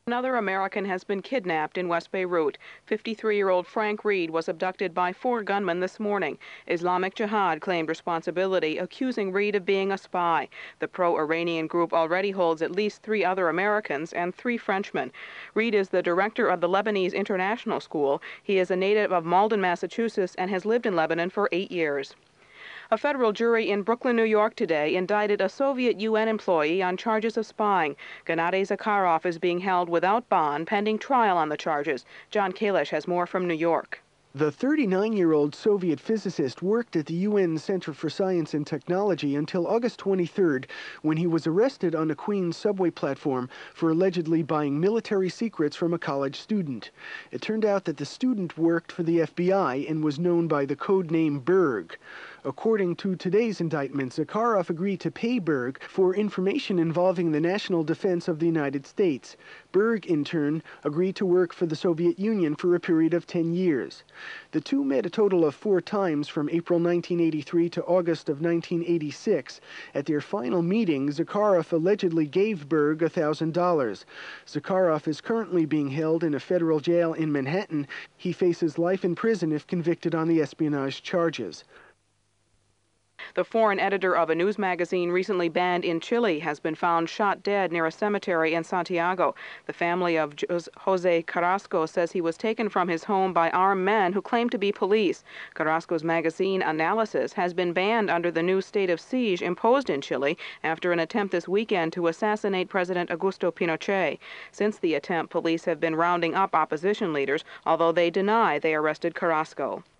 Another American has been kidnapped in West Beirut. 53-year-old Frank Reed was abducted by 4 gunmen this morning. Islamic Jihad claimed responsibility, accusing Reed of being a spy. The pro-Iranian group already holds at least 3 other Americans and 3 Frenchmen. Reed is the director of the Lebanese International School. He is a native of Malden, Massachusetts, and has lived in Lebanon for 8 years. A federal jury in Brooklyn, New York today indicted a Soviet UN employee on charges of spying. Gennady Zakharov is being held without bond pending trial on the charges. John Kalish has more from New York. The 39-year-old Soviet physicist worked at the UN Center for Science and Technology until August 23rd, when he was arrested on a Queens subway platform for allegedly buying military secrets from a college student. It turned out that the student worked for the FBI and was known by the code name Berg. According to today's indictment, Zakharov agreed to pay Berg for information involving the national defense of the United States. Berg, in turn, agreed to work for the Soviet Union for a period of 10 years. The two met a total of 4 times from April 1983 to August of 1986. At their final meeting, Zakharov allegedly gave Berg $1,000. Zakharov is currently being held in a federal jail in Manhattan. He faces life in prison if convicted on the espionage charges. The foreign editor of a news magazine recently banned in Chile has been found shot dead near a cemetery in Santiago. The family of Jose Carrasco says he was taken from his home by armed men who claim to be police. Carrasco's magazine Analysis has been banned under the new state of siege imposed in Chile after an attempt this weekend to assassinate President Augusto Pinochet. Since the attempt, police have been rounding up opposition leaders, although they deny they arrested Carrasco.